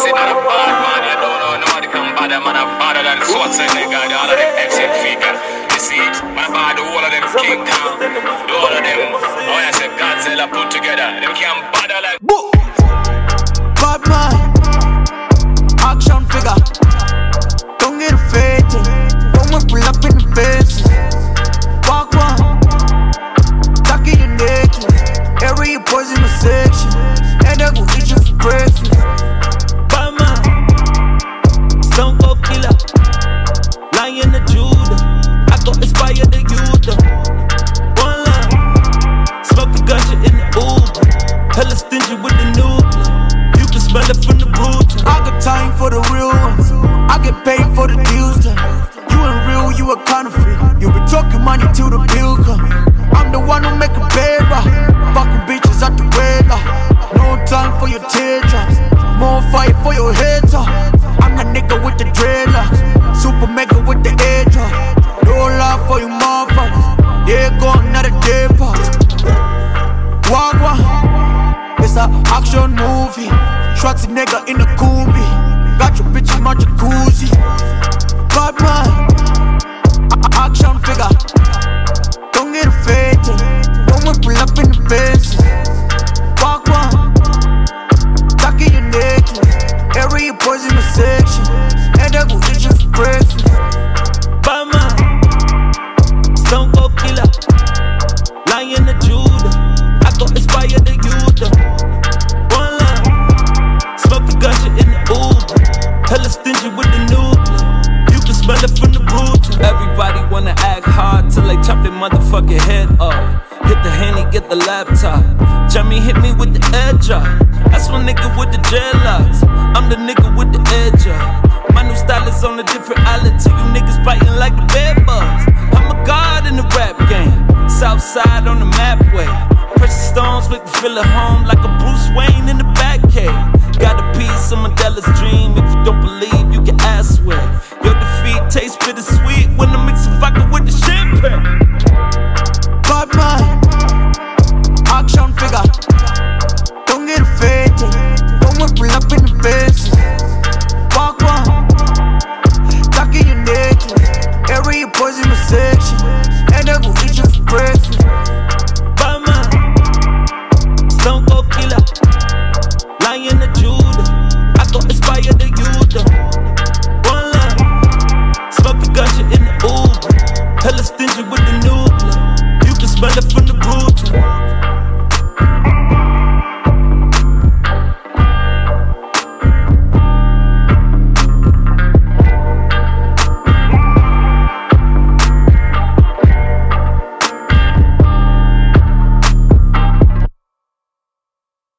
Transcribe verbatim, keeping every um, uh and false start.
Exit on a bad man, you don't know nobody can bad man, I'm badder than Schwarzenegger, all of them exit figure. You see it, man, bad, all of them King Kong, all of them, oh I said Godzilla put together, them can't bother like bad man, action figure, don't get afraid, don't want pull up in the face. Walk one, tuck in your necklace, area poison the section, and I go eat you for breakfast. Bad man, Stone Cold Killer, Lion of Judah, I go inspire the youth. One line, smoke the ganja in the Uber, hella stingy with the nuclear, you can smell it from the root. I got time for the real ones, I get paid for the deals done. You ain't real, you a counterfeit. You be talking money till the bill come. I'm the one who make a paper, fucking bitches at the radar. No time for your teardrops, more fire for your head top. I'm the nigga with the dreadlocks, super mega with the airdrop. No love for you motherfuckers, they gon' another day pop. Wagwa, it's a action movie. Schwartzy nigga in the Kumbi, got your bitch in my jacuzzi. Bad man, action figure, don't get afraid, don't want pull up in the face. Walk one, tuck in your necklace, area poison the section, and I go eat you for breakfast. Bad man, Stone Cold Killer, Lion of Judah, I go inspire the youth. One line, smoke the ganja in the Uber, hella stingy with the nuclear, you can smell it from the root. Everybody wanna act hard till they chop their motherfucking head off. Hit the Henny, get the laptop. Jamie hit me with the edge up. That's my nigga with the dreadlocks. I'm the nigga with the edge up. My new style is on a different island. You niggas biting like the bed bugs. I'm a god in the rap game. Southside on the map way. Precious stones make me feel at home like a Bruce Wayne in the Batcave. Got a piece of Mandela's dream. If you don't believe, you can ask where. Your defeat tastes bittersweet when I mix a vodka with the champagne.